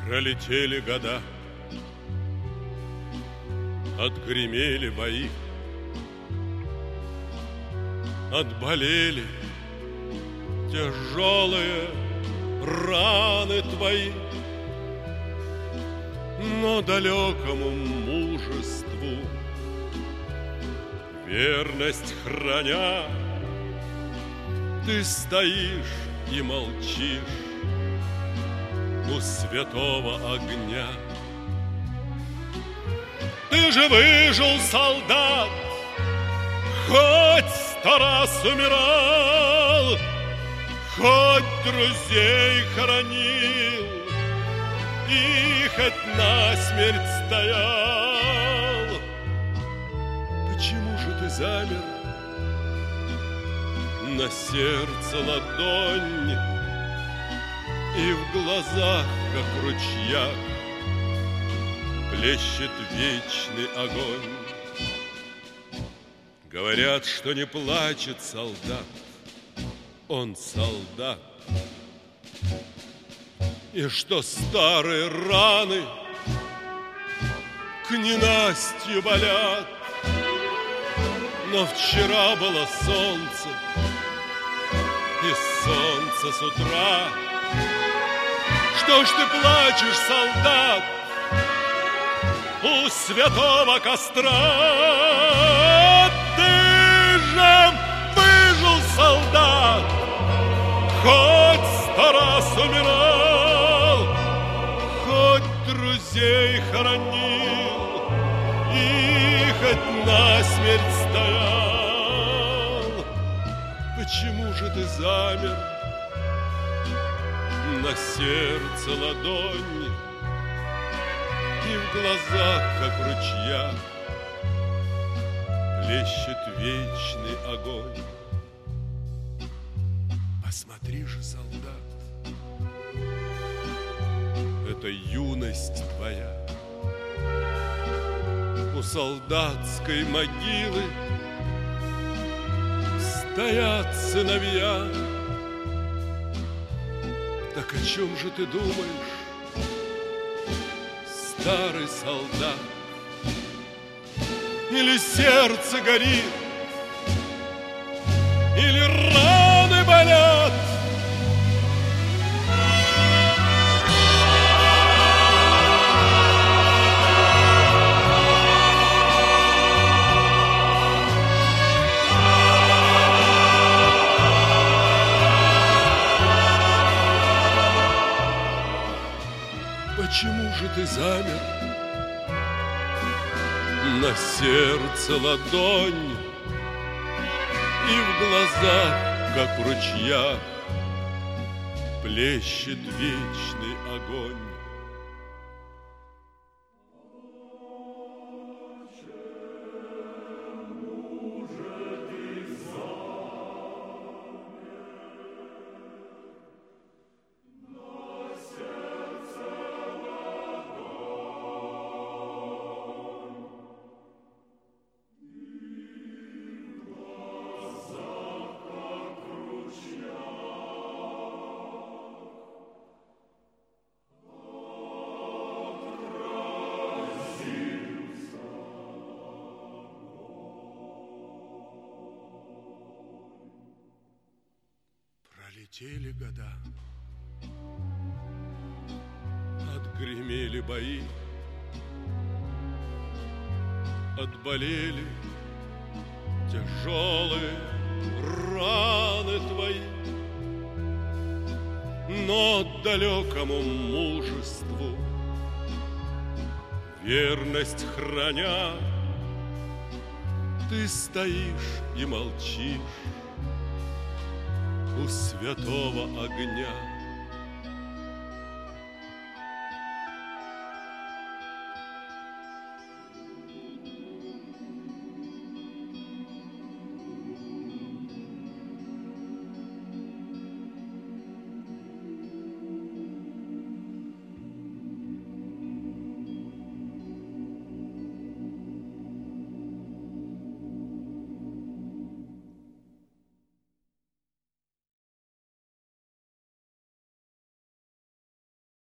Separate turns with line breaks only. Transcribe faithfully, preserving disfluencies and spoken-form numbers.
Пролетели года, отгремели бои, отболели тяжелые раны твои, но далекому мужеству верность храня, ты стоишь и молчишь у святого огня. Ты же выжил, солдат, хоть сто раз умирал, хоть друзей хоронил и хоть насмерть стоял. Почему же ты замер? На сердце ладонь, и в глазах, как в ручьях, плещет вечный огонь. Говорят, что не плачет солдат, он солдат, и что старые раны к ненастью болят. Но вчера было солнце, и солнце с утра. Что ж ты плачешь, солдат, у святого костра? Ты же выжил, солдат, хоть сто раз умирал, хоть друзей хоронил и хоть насмерть стоял. Почему же ты замер? На сердце ладонь, и в глазах, как в ручьях, плещет вечный огонь. Посмотри же, солдат, это юность твоя. У солдатской могилы стоят сыновья. Так о чем же ты думаешь, старый солдат? Или сердце горит, или раны болят? Почему же ты замер? На сердце ладонь, и в глазах, как в ручьях, плещет вечный огонь. Пролетели года, отгремели бои, отболели тяжелые раны твои, но далекому мужеству верность храня, ты стоишь и молчишь у святого огня.